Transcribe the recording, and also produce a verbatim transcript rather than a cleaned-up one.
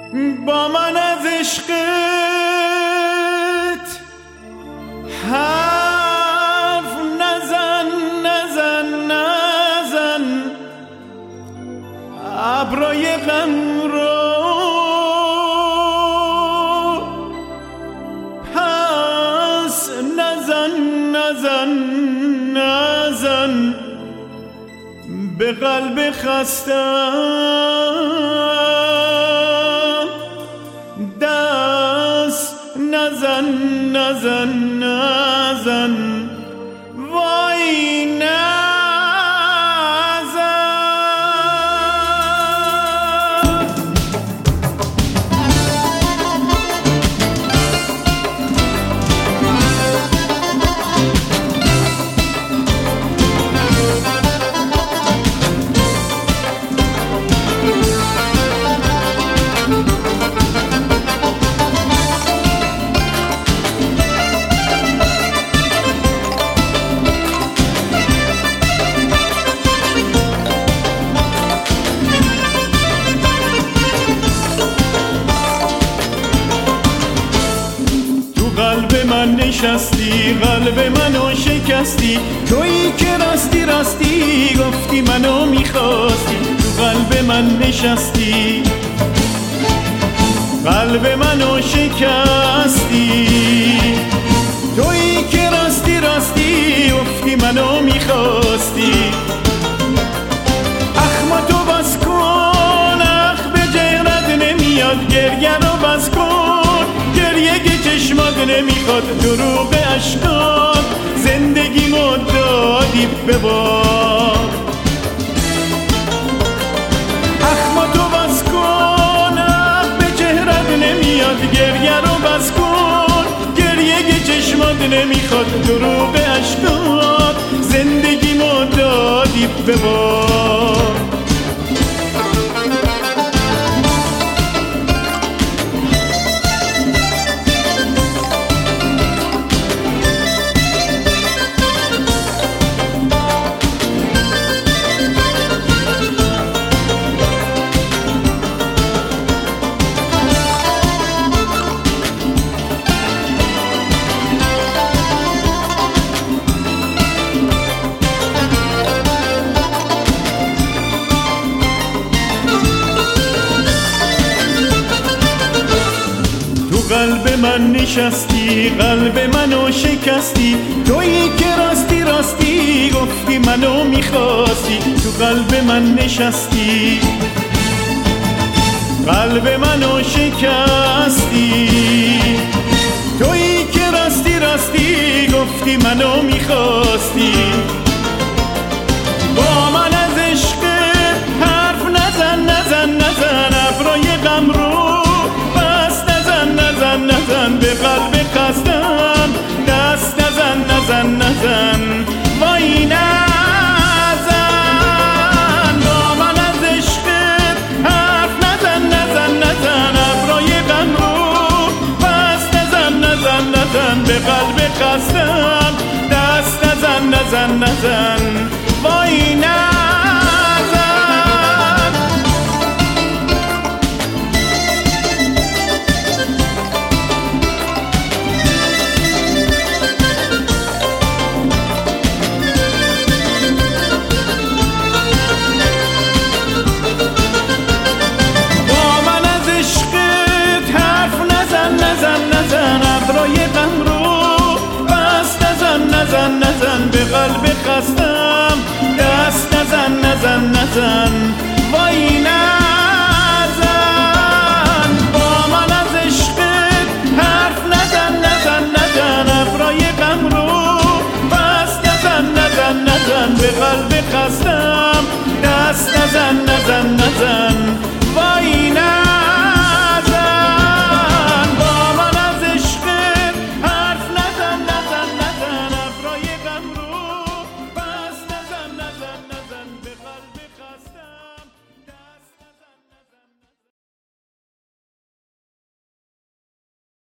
با من از عشقت حرف نزن نزن نزن، ابرای غم رو پس نزن نزن نزن، به قلب خستم دست نزن نزن نزن، وای نزن. قلب من نشستی، قلب منو شکستی، تویی که راستی راستی گفتی منو میخواستی. تو قلب من نشستی، قلب منو شکستی، تویی که راستی راستی گفتی منو میخواستی. اخما تو بس کن، اخ به جهرت نمیاد، گریه رو بس کن، گریه که چشمات نمیخواد، دروغ اشکات زندگی مو دادی به باد. اخما تو بس کن، اخ به چهرت نمیاد، گریه رو بس کن، گریه که چشمات نمیخواد، دروغ اشکات زندگی مو دادی به باد. قلب من نشستی، قلب منو شکستی، تویی که راستی راستی گفتی منو میخواستی. تو قلب من نشستی، قلب منو شکستی، تویی که راستی راستی گفتی منو میخواستی. با من از عشق حرف نزن نزن نزن، ابرای غم رو نزن نزن، به قلب خستم دست نزن نزن نزن، وای نزن. با من از عشقت حرف نزن نزن نزن، ابرای غم رو پس نزن نزن نزن، به قلب خستم دست نزن نزن نزن، وای نزن. نزن نزن، به قلب خستم دست نزن نزن نزن، وای نزن. با من از عشقت حرف نزن نزن نزن، ابرای غم رو بس نزن نزن نزن، به قلب خستم دست نزن نزن نزن.